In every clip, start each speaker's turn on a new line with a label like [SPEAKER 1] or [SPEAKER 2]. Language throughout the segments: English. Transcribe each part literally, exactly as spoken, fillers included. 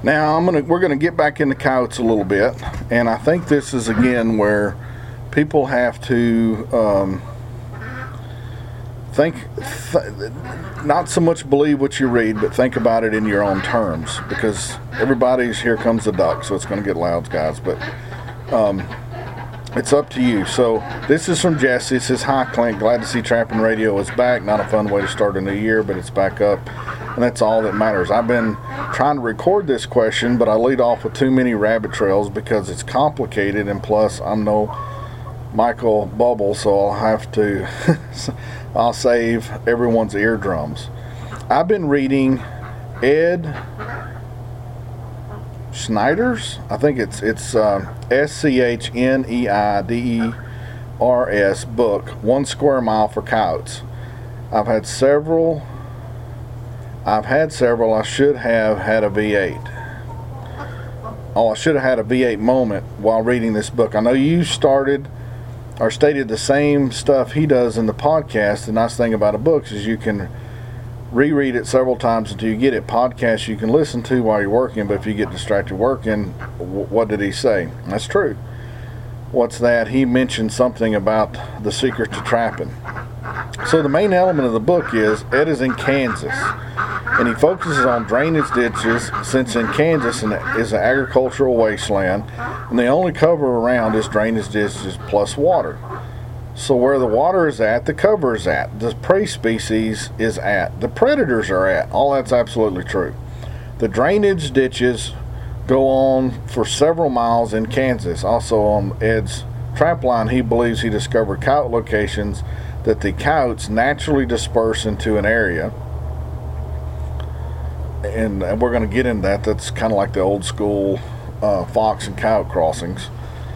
[SPEAKER 1] Now I'm gonna we're gonna get back into coyotes a little bit, and I think this is again where people have to um, think, th- not so much believe what you read, but think about it in your own terms, because everybody's here comes the duck, so it's going to get loud, guys. But um, it's up to you. So this is from Jesse. It says, "Hi Clint, glad to see Trapping Radio is back. Not a fun way to start a new year, but it's back up, and that's all that matters. I've been trying to record this question, but I lead off with too many rabbit trails because it's complicated, and plus I'm no Michael Bubble, so I'll have to I'll save everyone's eardrums. I've been reading Ed Schneider's, I think it's it's uh, S C H N E I D E R S book, One Square Mile for Coyotes. I've had several I've had several. I should have had a V eight. Oh, I should have had a V eight moment while reading this book. I know you started or stated the same stuff he does in the podcast. The nice thing about a book is you can reread it several times until you get it. Podcasts you can listen to while you're working, but if you get distracted working, what did he say? That's true. What's that? He mentioned something about the secret to trapping. So the main element of the book is Ed is in Kansas, and he focuses on drainage ditches, since in Kansas is an agricultural wasteland, and the only cover around is drainage ditches plus water. So where the water is at, the cover is at, the prey species is at, the predators are at. All that's absolutely true. The drainage ditches go on for several miles in Kansas. Also on Ed's trap line, he believes he discovered coyote locations that the coyotes naturally disperse into an area. And we're going to get into that. That's kind of like the old school uh, fox and coyote crossings.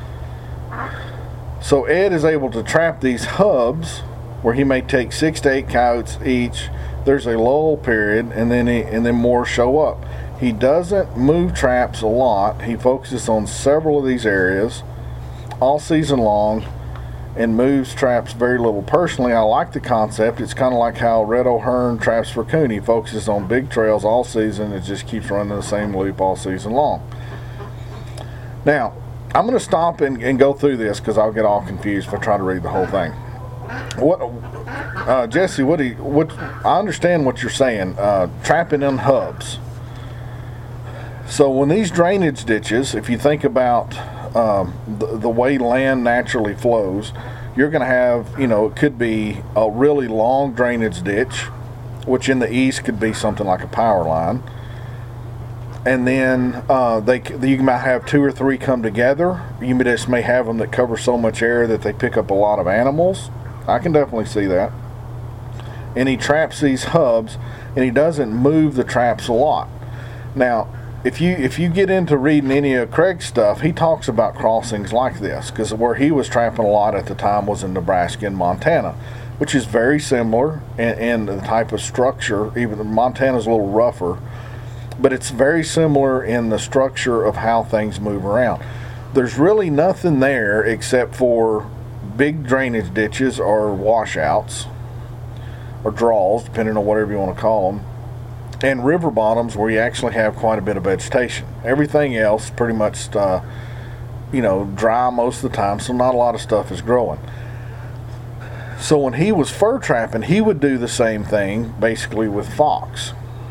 [SPEAKER 1] So Ed is able to trap these hubs where he may take six to eight coyotes each. There's a lull period, and then he, and then more show up. He doesn't move traps a lot. He focuses on several of these areas all season long and moves traps very little. Personally, I like the concept. It's kind of like how Red O'Hearn traps for coon. He focuses on big trails all season. It just keeps running the same loop all season long. Now, I'm going to stop and, and go through this because I'll get all confused if I try to read the whole thing. What, uh, Jesse? What do you, what? I understand what you're saying. Uh, trapping in hubs. So when these drainage ditches, if you think about um, the, the way land naturally flows, you're going to have, you know, it could be a really long drainage ditch, which in the east could be something like a power line. And then uh, they you might have two or three come together. You just may have them that cover so much area that they pick up a lot of animals. I can definitely see that. And he traps these hubs, and he doesn't move the traps a lot. Now, if you if you get into reading any of Craig's stuff, he talks about crossings like this, because where he was trapping a lot at the time was in Nebraska and Montana, which is very similar in, in the type of structure. Even Montana's a little rougher, but it's very similar in the structure of how things move around. There's really nothing there except for big drainage ditches or washouts or draws, depending on whatever you want to call them, and river bottoms where you actually have quite a bit of vegetation. Everything else pretty much, uh, you know, dry most of the time, so not a lot of stuff is growing. So when he was fur trapping, he would do the same thing basically with fox.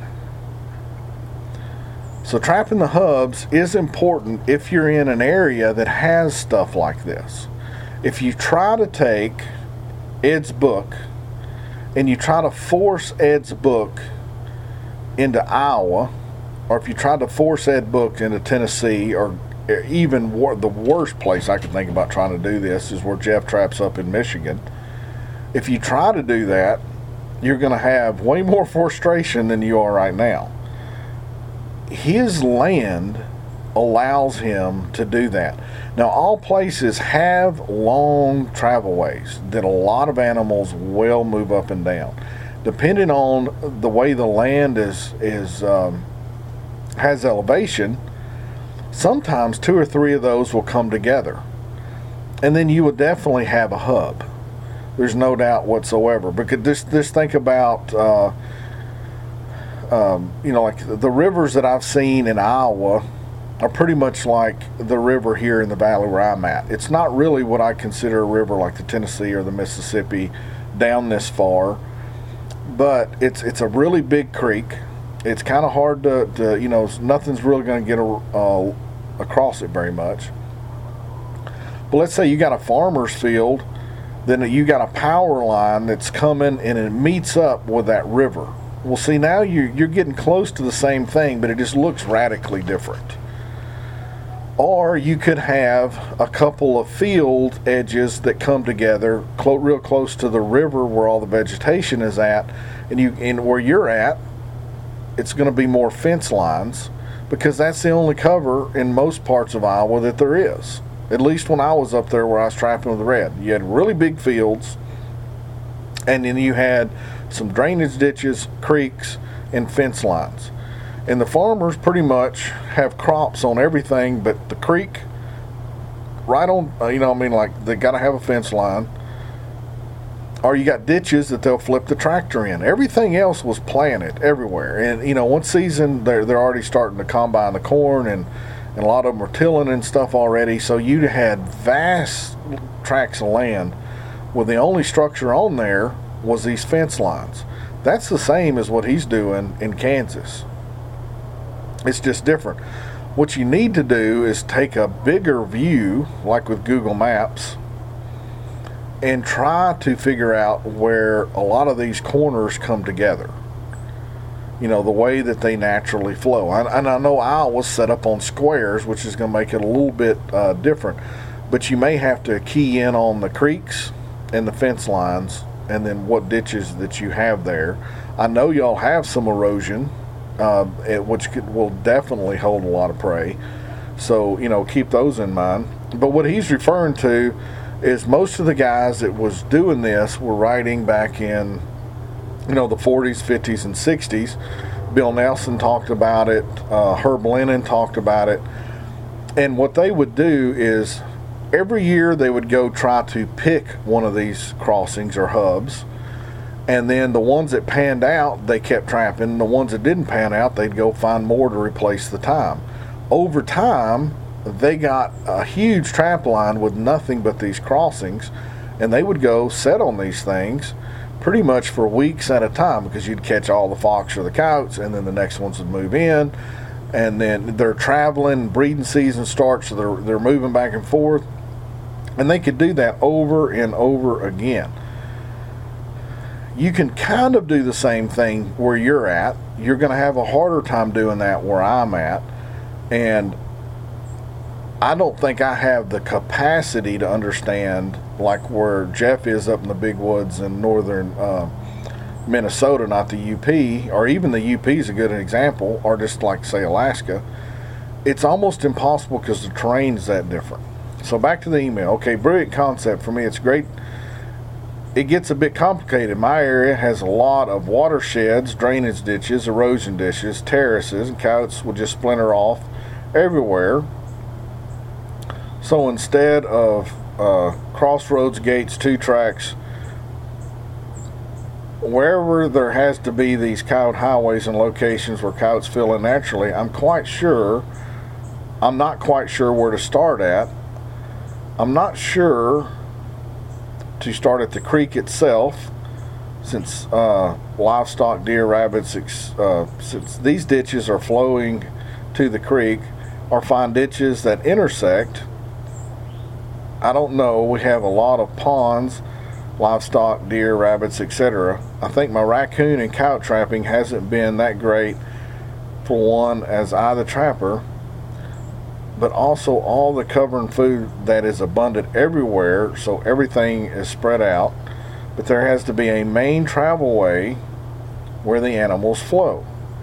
[SPEAKER 1] So trapping the hubs is important if you're in an area that has stuff like this. If you try to take Ed's book and you try to force Ed's book into Iowa, or if you try to force Ed's book into Tennessee, or even wor- the worst place I could think about trying to do this is where Jeff traps up in Michigan. If you try to do that, you're going to have way more frustration than you are right now. His land allows him to do that. Now, all places have long travelways that a lot of animals will move up and down. Depending on the way the land is is um, has elevation, sometimes two or three of those will come together, and then you will definitely have a hub. There's no doubt whatsoever. Because just just think about. Uh, um, you know, like the rivers that I've seen in Iowa are pretty much like the river here in the valley where I'm at. It's not really what I consider a river like the Tennessee or the Mississippi down this far, but it's it's a really big creek. It's kind of hard to, to, you know, nothing's really going to get a, uh, across it very much. But let's say you got a farmer's field, then you got a power line that's coming and it meets up with that river. Well, see, now you, you're getting close to the same thing, but it just looks radically different. Or you could have a couple of field edges that come together clo- real close to the river where all the vegetation is at, and you and where you're at, it's going to be more fence lines, because that's the only cover in most parts of Iowa that there is. At least when I was up there where I was trapping with the red. You had really big fields, and then you had some drainage ditches, creeks, and fence lines. And the farmers pretty much have crops on everything but the creek, right on, uh, you know, I mean, like, they got to have a fence line. Or you got ditches that they'll flip the tractor in. Everything else was planted everywhere. And, you know, one season they're, they're already starting to combine the corn, and, and a lot of them are tilling and stuff already. So you had vast tracts of land where the only structure on there was these fence lines. That's the same as what he's doing in Kansas. It's just different. What you need to do is take a bigger view, like with Google Maps, and try to figure out where a lot of these corners come together. You know, the way that they naturally flow. And I know Iowa's set up on squares, which is going to make it a little bit uh, different. But you may have to key in on the creeks and the fence lines, and then what ditches that you have there. I know y'all have some erosion, uh, which could, will definitely hold a lot of prey. So, you know, keep those in mind. But what he's referring to is most of the guys that was doing this were writing back in, you know, the forties, fifties, and sixties. Bill Nelson talked about it. Uh, Herb Lennon talked about it. And what they would do is every year they would go try to pick one of these crossings or hubs. And then the ones that panned out, they kept trapping. The ones that didn't pan out, they'd go find more to replace the time. Over time, they got a huge trap line with nothing but these crossings, and they would go set on these things pretty much for weeks at a time, because you'd catch all the fox or the coyotes, and then the next ones would move in, and then they're traveling, breeding season starts, so they're, they're moving back and forth, and they could do that over and over again. You can kind of do the same thing where you're at. You're going to have a harder time doing that where I'm at, and I don't think I have the capacity to understand, like where Jeff is up in the big woods in northern uh, Minnesota, not the U P, or even the U P is a good example, or just like, say, Alaska. It's almost impossible because the terrain's that different. So back to the email. Okay, brilliant concept for me. It's great. It gets a bit complicated. My area has a lot of watersheds, drainage ditches, erosion ditches, terraces, and coyotes will just splinter off everywhere. So instead of uh, crossroads, gates, two tracks, wherever there has to be these coyote highways and locations where coyotes fill in naturally, I'm quite sure, I'm not quite sure where to start at. I'm not sure to start at the creek itself, since uh, livestock, deer, rabbits, uh, since these ditches are flowing to the creek, or find ditches that intersect. I don't know. We have a lot of ponds, livestock, deer, rabbits, et cetera. I think my raccoon and coyote trapping hasn't been that great, for one, as I the trapper, but also all the cover and food that is abundant everywhere, so everything is spread out. But there has to be a main travel way where the animals flow.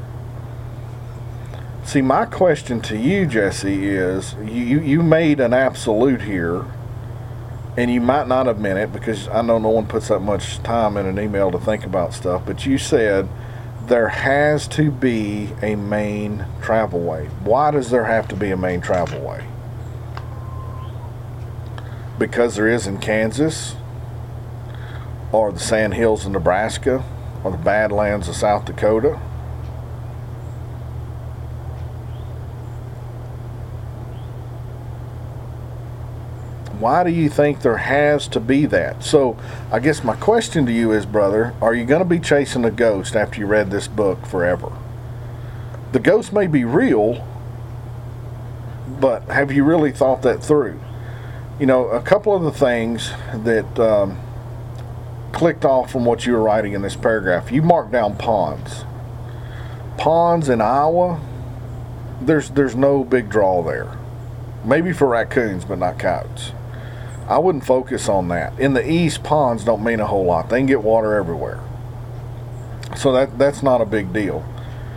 [SPEAKER 1] See, my question to you, Jesse, is you, you made an absolute here, and you might not have meant it, because I know no one puts that much time in an email to think about stuff, but you said there has to be a main travel way. Why does there have to be a main travel way? Because there is in Kansas, or the Sand Hills of Nebraska, or the Badlands of South Dakota. Why do you think there has to be that? So I guess my question to you is, brother, are you going to be chasing a ghost after you read this book forever? The ghost may be real, but have you really thought that through? You know, a couple of the things that um, clicked off from what you were writing in this paragraph, you marked down ponds. Ponds in Iowa, there's there's no big draw there. Maybe for raccoons, but not coyotes. I wouldn't focus on that. In the east, ponds don't mean a whole lot. They can get water everywhere. So that that's not a big deal.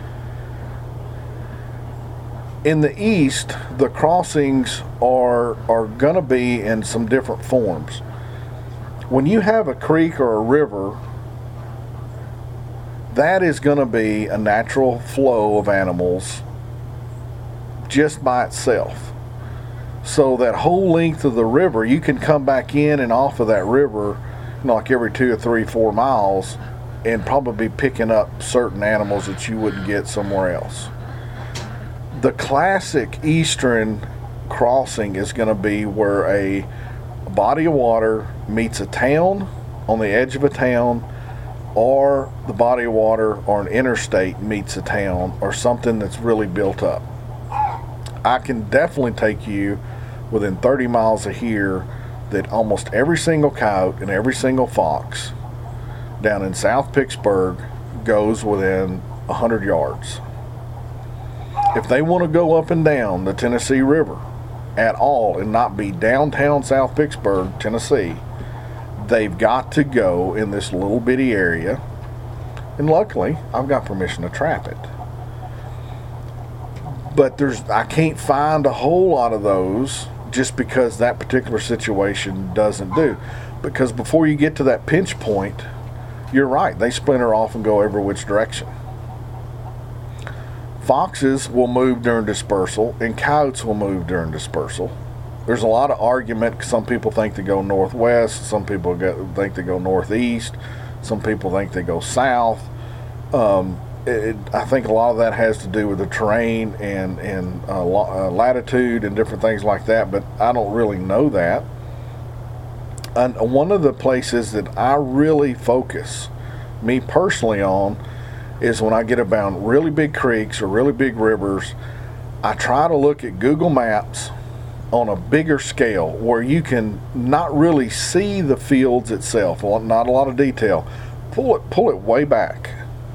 [SPEAKER 1] In the east, the crossings are are going to be in some different forms. When you have a creek or a river, that is going to be a natural flow of animals just by itself. So that whole length of the river, you can come back in and off of that river, you know, like every two or three, four miles, and probably be picking up certain animals that you wouldn't get somewhere else. The classic eastern crossing is going to be where a body of water meets a town on the edge of a town, or the body of water or an interstate meets a town, or something that's really built up. I can definitely take you within thirty miles of here that almost every single coyote and every single fox down in South Pittsburgh goes within one hundred yards. If they want to go up and down the Tennessee River at all and not be downtown South Pittsburgh, Tennessee, they've got to go in this little bitty area. And luckily, I've got permission to trap it. But there's I can't find a whole lot of those just because that particular situation doesn't do. Because before you get to that pinch point, you're right, they splinter off and go every which direction. Foxes will move during dispersal, and coyotes will move during dispersal. There's a lot of argument. Some people think they go northwest, some people go, think they go northeast, some people think they go south. Um, It, I think a lot of that has to do with the terrain and, and uh, uh, latitude and different things like that, but I don't really know that. And one of the places that I really focus, me personally, on is when I get around really big creeks or really big rivers, I try to look at Google Maps on a bigger scale where you can not really see the fields itself, not a lot of detail. Pull it, pull it way back.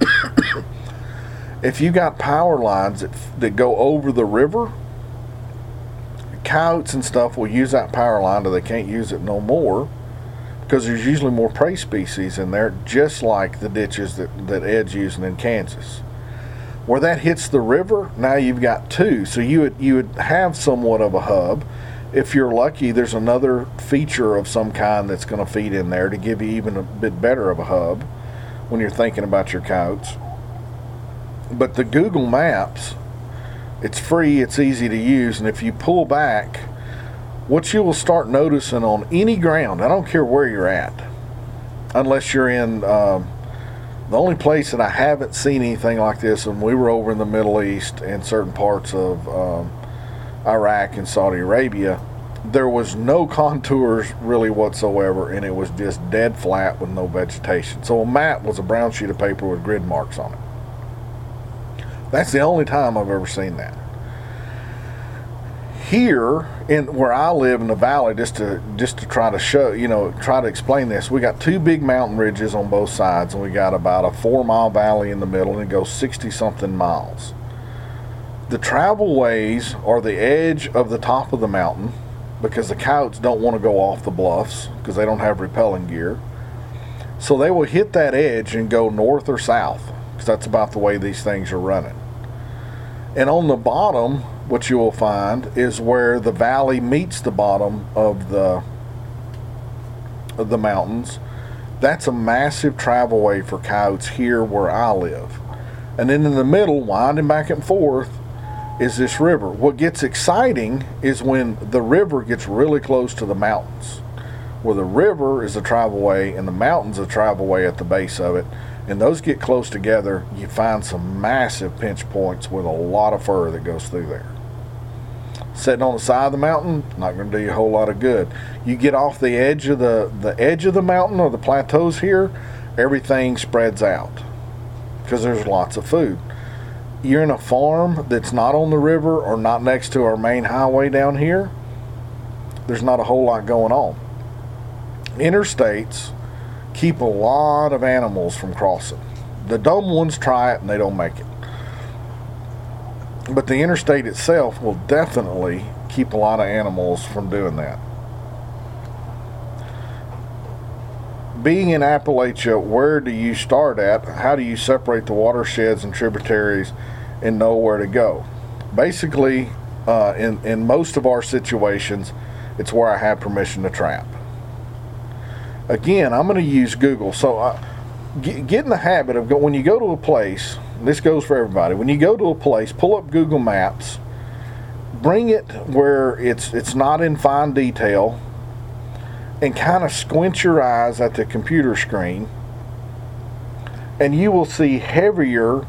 [SPEAKER 1] If you got power lines that, that go over the river, coyotes and stuff will use that power line till they can't use it no more, because there's usually more prey species in there, just like the ditches that, that Ed's using in Kansas. Where that hits the river, now you've got two. So you would, you would have somewhat of a hub. If you're lucky, there's another feature of some kind that's going to feed in there to give you even a bit better of a hub when you're thinking about your coyotes. But the Google Maps, it's free, it's easy to use, and if you pull back, what you will start noticing on any ground, I don't care where you're at, unless you're in, um, the only place that I haven't seen anything like this, and we were over in the Middle East and certain parts of um, Iraq and Saudi Arabia, there was no contours really whatsoever, and it was just dead flat with no vegetation. So a map was a brown sheet of paper with grid marks on it. That's the only time I've ever seen that. Here, in where I live in the valley, just to just to try to show, you know, try to explain this, we got two big mountain ridges on both sides, and we got about a four-mile valley in the middle, and it goes sixty-something miles. The travel ways are the edge of the top of the mountain, because the coyotes don't want to go off the bluffs, because they don't have rappelling gear. So they will hit that edge and go north or south, because that's about the way these things are running. And on the bottom, what you will find is where the valley meets the bottom of the of the mountains. That's a massive travel way for coyotes here where I live. And then in the middle, winding back and forth, is this river. What gets exciting is when the river gets really close to the mountains, where the river is a travel way and the mountain's a travel way at the base of it. And those get close together, you find some massive pinch points with a lot of fur that goes through there. Sitting on the side of the mountain, not going to do you a whole lot of good. You get off the edge of the, the edge of the mountain or the plateaus here, everything spreads out because there's lots of food. You're in a farm that's not on the river or not next to our main highway down here, there's not a whole lot going on. Interstates keep a lot of animals from crossing. The dumb ones try it and they don't make it. But the interstate itself will definitely keep a lot of animals from doing that. Being in Appalachia, where do you start at? How do you separate the watersheds and tributaries and know where to go? Basically, uh, in, in most of our situations, it's where I have permission to trap. Again, I'm going to use Google. So uh, get, get in the habit of, go, when you go to a place, this goes for everybody, when you go to a place, pull up Google Maps, bring it where it's it's not in fine detail, and kind of squint your eyes at the computer screen, and you will see heavier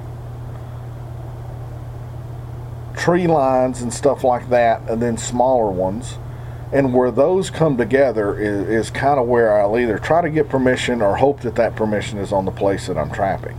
[SPEAKER 1] tree lines and stuff like that, and then smaller ones. And where those come together is, is kind of where I'll either try to get permission or hope that that permission is on the place that I'm trapping.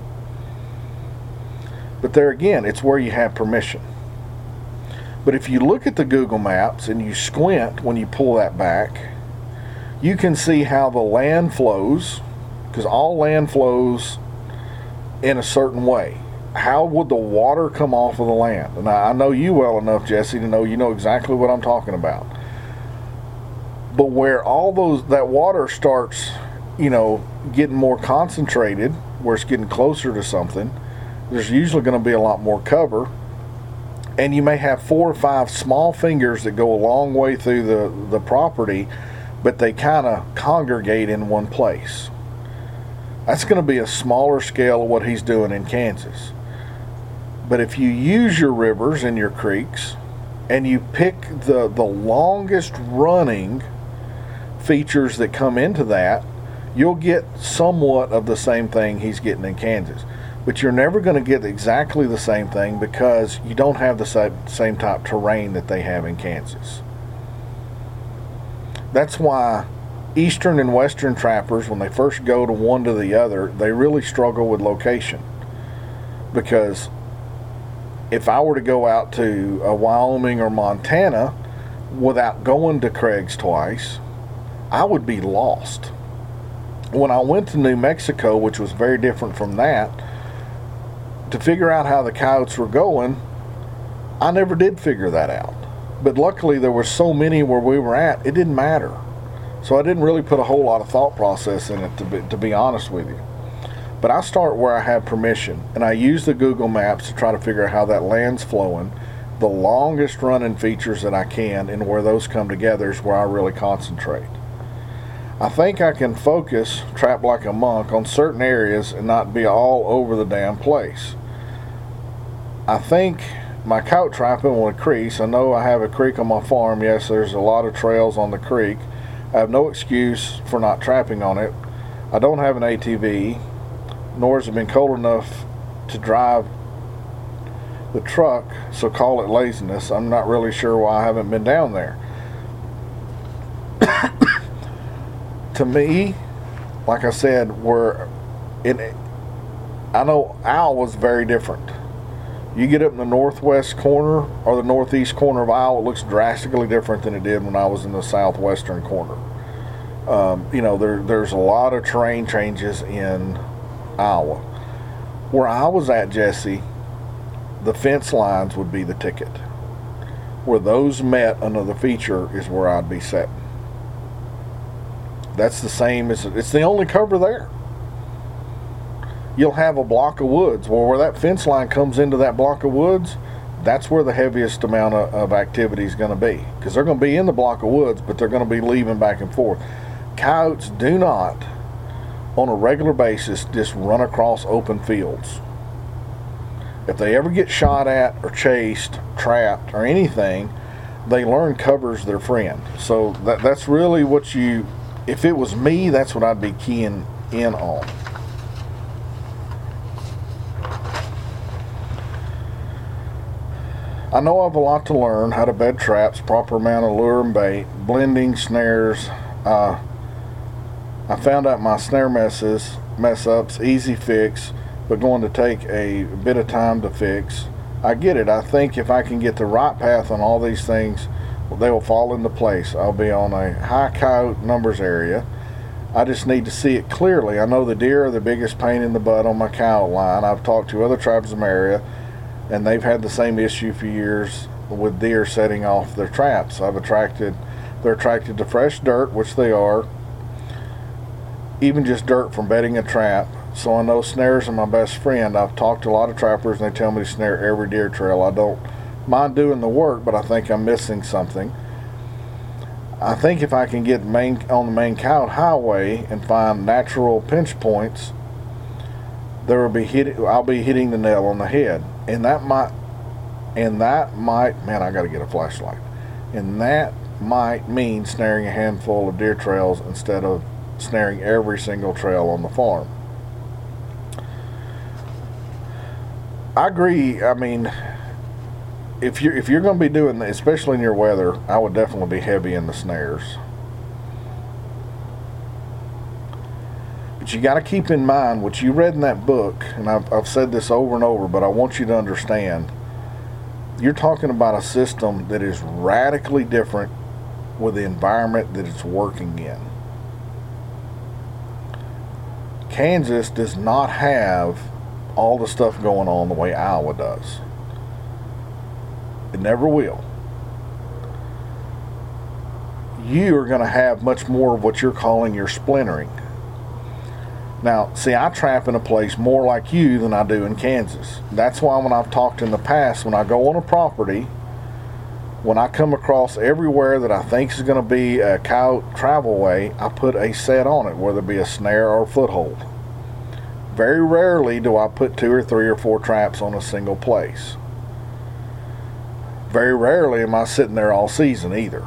[SPEAKER 1] But there again, it's where you have permission. But if you look at the Google Maps and you squint when you pull that back, you can see how the land flows, because all land flows in a certain way. How would the water come off of the land? And I know you well enough, Jesse, to know you know exactly what I'm talking about. But where all those that water starts, you know, getting more concentrated, where it's getting closer to something, there's usually going to be a lot more cover, and you may have four or five small fingers that go a long way through the, the property, but they kind of congregate in one place. That's going to be a smaller scale of what he's doing in Kansas. But if you use your rivers and your creeks, and you pick the, the longest running features that come into that, you'll get somewhat of the same thing he's getting in Kansas. But you're never going to get exactly the same thing because you don't have the same, same type of terrain that they have in Kansas. That's why eastern and western trappers, when they first go to one to the other, they really struggle with location. Because if I were to go out to uh, Wyoming or Montana without going to Craig's twice, I would be lost. When I went to New Mexico, which was very different from that, to figure out how the coyotes were going, I never did figure that out. But luckily there were so many where we were at, it didn't matter. So I didn't really put a whole lot of thought process in it, to be, to be honest with you. But I start where I have permission, and I use the Google Maps to try to figure out how that land's flowing, the longest running features that I can, and where those come together is where I really concentrate. I think I can focus, trap like a monk, on certain areas and not be all over the damn place. I think my coyote trapping will increase. I know I have a creek on my farm. Yes, there's a lot of trails on the creek. I have no excuse for not trapping on it. I don't have an A T V, nor has it been cold enough to drive the truck, so call it laziness. I'm not really sure why I haven't been down there. To me, like I said, we're in, I know Iowa's very different. You get up in the northwest corner or the northeast corner of Iowa, it looks drastically different than it did when I was in the southwestern corner. Um, you know, there, there's a lot of terrain changes in Iowa. Where I was at, Jesse, the fence lines would be the ticket. Where those met another feature is where I'd be setting. That's the same as, it's the only cover there. You'll have a block of woods. Well, where that fence line comes into that block of woods, that's where the heaviest amount of, of activity is going to be. Because they're going to be in the block of woods, but they're going to be leaving back and forth. Coyotes do not, on a regular basis, just run across open fields. If they ever get shot at or chased, trapped, or anything, they learn cover's their friend. So that, that's really what you... If it was me, that's what I'd be keying in on. I know I have a lot to learn: how to bed traps, proper amount of lure and bait, blending snares. Uh, I found out my snare messes, mess ups, easy fix, but going to take a bit of time to fix. I get it. I think if I can get the right path on all these things, they will fall into place. I'll be on a high coyote numbers area. I just need to see it clearly. I know the deer are the biggest pain in the butt on my coyote line. I've talked to other tribes in my area, and they've had the same issue for years with deer setting off their traps. I've attracted, they're attracted to fresh dirt, which they are, even just dirt from bedding a trap. So I know snares are my best friend. I've talked to a lot of trappers, and they tell me to snare every deer trail. I don't mind doing the work, but I think I'm missing something. I think if I can get main, on the main coyote highway and find natural pinch points, there will be hit, I'll be hitting the nail on the head. And that might, and that might, man, I got to get a flashlight. And that might mean snaring a handful of deer trails instead of snaring every single trail on the farm. I agree. I mean, if you're if you're going to be doing that, especially in your weather, I would definitely be heavy in the snares. But you got to keep in mind what you read in that book, and I've, I've said this over and over, but I want you to understand. You're talking about a system that is radically different with the environment that it's working in. Kansas does not have all the stuff going on the way Iowa does. It never will. You are going to have much more of what you're calling your splintering. Now, see, I trap in a place more like you than I do in Kansas. That's why when I've talked in the past, when I go on a property, when I come across everywhere that I think is going to be a coyote travel way, I put a set on it, whether it be a snare or a foothold. Very rarely do I put two or three or four traps on a single place. Very rarely am I sitting there all season either.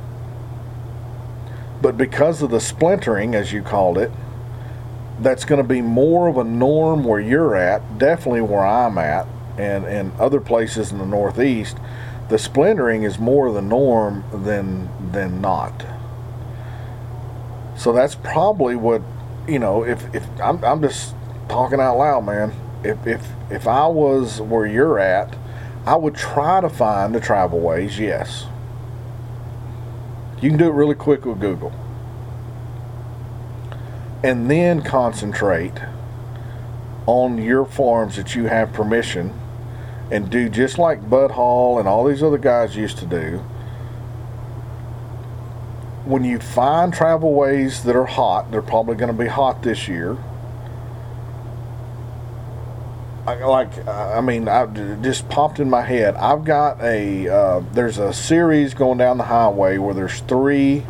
[SPEAKER 1] But because of the splintering, as you called it, that's going to be more of a norm where you're at, definitely where I'm at, and, and other places in the Northeast. The splintering is more the norm than than not. So that's probably what, you know, if, if I'm, I'm just talking out loud, man. If, if, if I was where you're at, I would try to find the travel ways, yes. You can do it really quick with Google. And then concentrate on your farms that you have permission, and do just like Bud Hall and all these other guys used to do. When you find travel ways that are hot, they're probably going to be hot this year. I, like, I mean, I it just popped in my head. I've got a, uh, there's a series going down the highway where there's three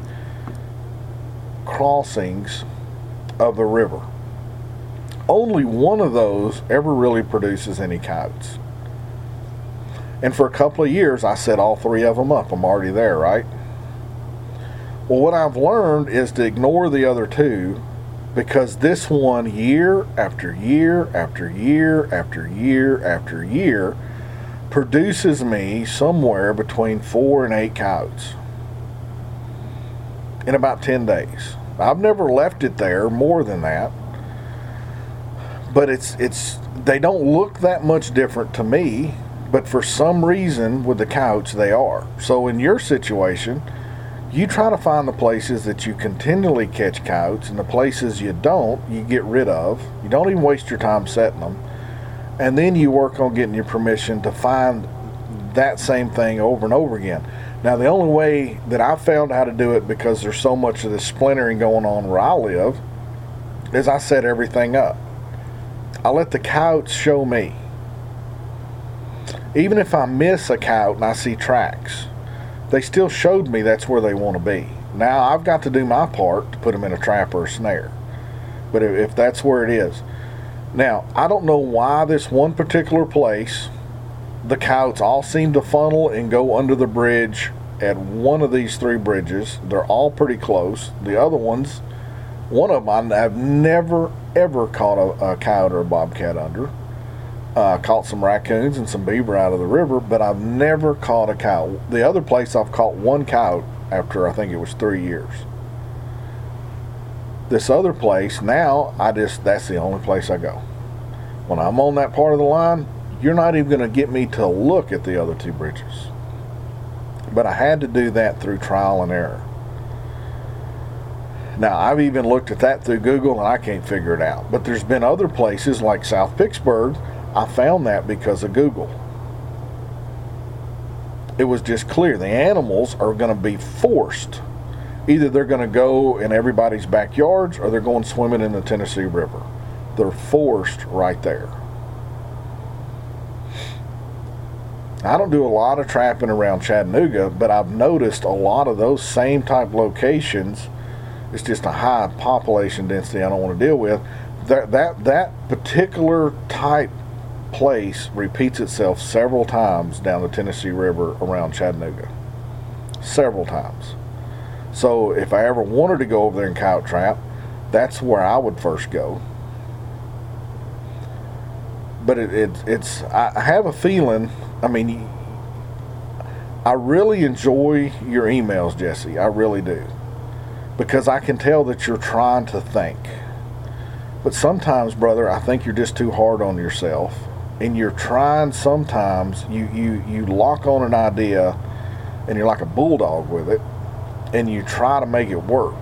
[SPEAKER 1] crossings of a river. Only one of those ever really produces any coyotes. And for a couple of years, I set all three of them up. I'm already there, right? Well, what I've learned is to ignore the other two, because this one, year after year after year after year after year, produces me somewhere between four and eight coyotes in about ten days. I've never left it there more than that, but it's it's they don't look that much different to me, but for some reason with the coyotes they are. So in your situation, you try to find the places that you continually catch coyotes, and the places you don't, you get rid of. You don't even waste your time setting them, and then you work on getting your permission to find that same thing over and over again. Now, the only way that I found how to do it, because there's so much of this splintering going on where I live, is I set everything up. I let the coyotes show me. Even if I miss a coyote and I see tracks, they still showed me that's where they want to be. Now, I've got to do my part to put them in a trap or a snare. But if, if that's where it is. Now, I don't know why this one particular place, the coyotes all seem to funnel and go under the bridge at one of these three bridges. They're all pretty close. The other ones, one of them I've never, ever caught a, a coyote or a bobcat under. Uh, caught some raccoons and some beaver out of the river, but I've never caught a coyote. The other place I've caught one coyote after I think it was three years. This other place, now I just, that's the only place I go. When I'm on that part of the line, you're not even going to get me to look at the other two bridges. But I had to do that through trial and error. Now, I've even looked at that through Google and I can't figure it out. But there's been other places like South Vicksburg. I found that because of Google. It was just clear. The animals are going to be forced. Either they're going to go in everybody's backyards or they're going swimming in the Tennessee River. They're forced right there. I don't do a lot of trapping around Chattanooga, but I've noticed a lot of those same type locations. It's just a high population density I don't want to deal with. That, that, that particular type place repeats itself several times down the Tennessee River around Chattanooga. Several times. So if I ever wanted to go over there and coyote trap, that's where I would first go. But it, it, it's, I have a feeling, I mean, I really enjoy your emails, Jesse. I really do. Because I can tell that you're trying to think. But sometimes, brother, I think you're just too hard on yourself. And you're trying sometimes, you, you, you lock on an idea and you're like a bulldog with it. And you try to make it work.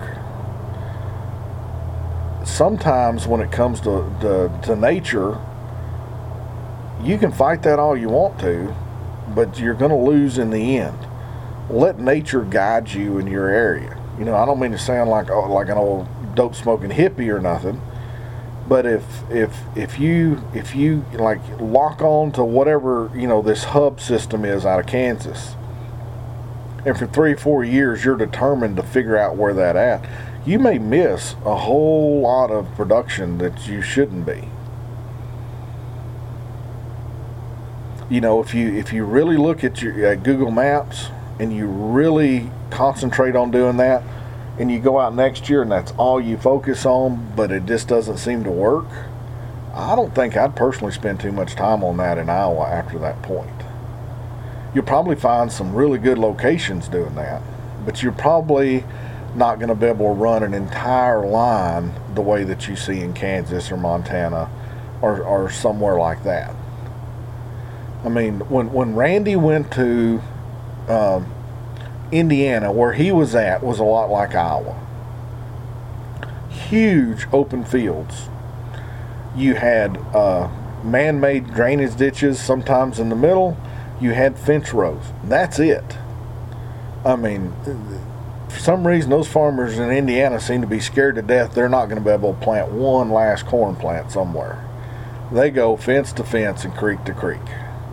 [SPEAKER 1] Sometimes when it comes to, to, to nature, you can fight that all you want to, but you're going to lose in the end. Let nature guide you in your area. You know, I don't mean to sound like oh, like an old dope smoking hippie or nothing, but if if if you if you like lock on to whatever, you know, this hub system is out of Kansas, and for three or four years you're determined to figure out where that at, you may miss a whole lot of production that you shouldn't be. You know, if you if you really look at your at Google Maps and you really concentrate on doing that, and you go out next year and that's all you focus on, but it just doesn't seem to work, I don't think I'd personally spend too much time on that in Iowa after that point. You'll probably find some really good locations doing that, but you're probably not going to be able to run an entire line the way that you see in Kansas or Montana or, or somewhere like that. I mean, when, when Randy went to um, Indiana, where he was at was a lot like Iowa. Huge open fields. You had uh, man-made drainage ditches sometimes in the middle. You had fence rows. That's it. I mean, for some reason those farmers in Indiana seem to be scared to death they're not going to be able to plant one last corn plant somewhere. They go fence to fence and creek to creek.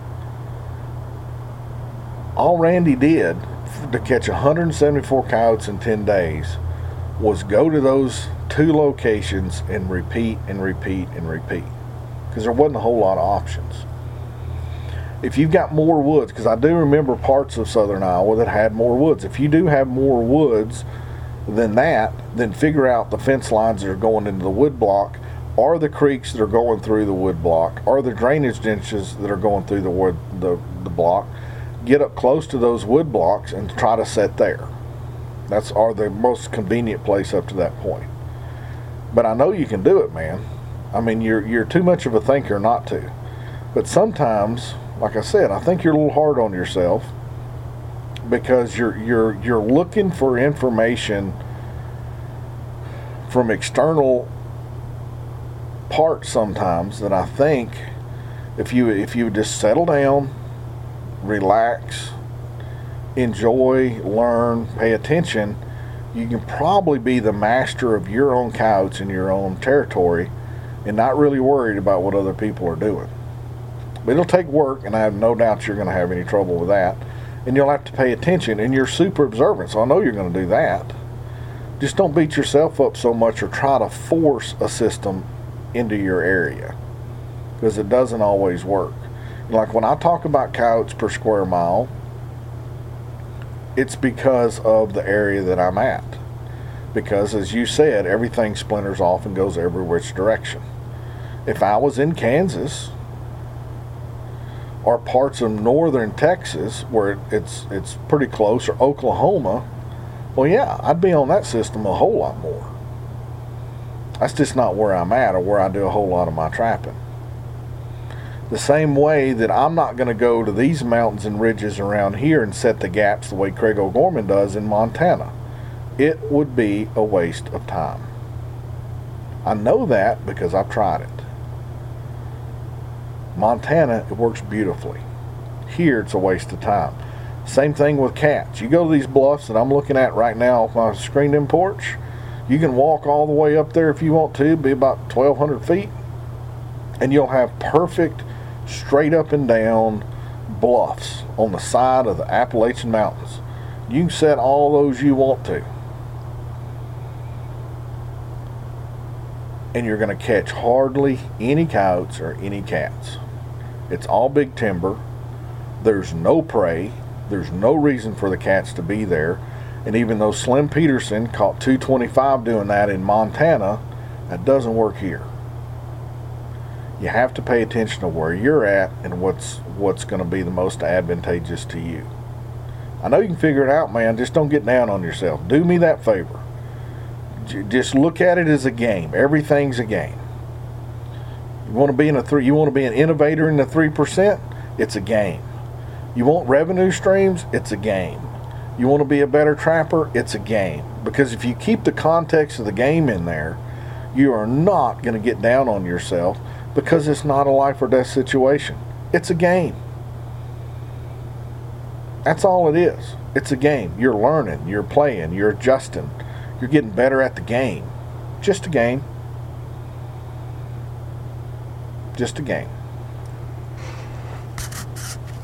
[SPEAKER 1] All Randy did to catch one hundred seventy-four coyotes in ten days was go to those two locations and repeat and repeat and repeat, because there wasn't a whole lot of options. If you've got more woods, because I do remember parts of southern Iowa that had more woods. If you do have more woods than that, then figure out the fence lines that are going into the wood block, or the creeks that are going through the wood block, or the drainage ditches that are going through the wood the, the block. Get up close to those wood blocks and try to set there. That's are the most convenient place up to that point. But I know you can do it, man. I mean, you're you're too much of a thinker not to. But sometimes, like I said, I think you're a little hard on yourself because you're you're you're looking for information from external parts sometimes that I think if you if you would just settle down, relax, enjoy, learn, pay attention, you can probably be the master of your own coyotes in your own territory and not really worried about what other people are doing. But it'll take work, and I have no doubt you're going to have any trouble with that. And you'll have to pay attention, and you're super observant, so I know you're going to do that. Just don't beat yourself up so much or try to force a system into your area, because it doesn't always work. Like when I talk about coyotes per square mile, it's because of the area that I'm at. Because, as you said, everything splinters off and goes every which direction. If I was in Kansas, or parts of northern Texas where it's it's pretty close, or Oklahoma, well, yeah, I'd be on that system a whole lot more. That's just not where I'm at or where I do a whole lot of my trapping. The same way that I'm not going to go to these mountains and ridges around here and set the gaps the way Craig O'Gorman does in Montana. It would be a waste of time. I know that because I've tried it. Montana, it works beautifully. Here, it's a waste of time. Same thing with cats. You go to these bluffs that I'm looking at right now off my screened-in porch. You can walk all the way up there if you want to, be about twelve hundred feet, and you'll have perfect straight up and down bluffs on the side of the Appalachian Mountains. You can set all those you want to, and you're going to catch hardly any coyotes or any cats. It's all big timber. There's no prey. There's no reason for the cats to be there. And even though Slim Peterson caught two twenty-five doing that in Montana, that doesn't work here. You have to pay attention to where you're at and what's what's going to be the most advantageous to you. I know you can figure it out, man. Just don't get down on yourself. Do me that favor. Just look at it as a game. Everything's a game. You want to be in a three. You want to be an innovator in the three percent. It's a game. You want revenue streams. It's a game. You want to be a better trapper. It's a game. Because if you keep the context of the game in there, you are not going to get down on yourself, because it's not a life or death situation. It's a game. That's all it is. It's a game. You're learning. You're playing. You're adjusting. You're getting better at the game. Just a game. Just a game.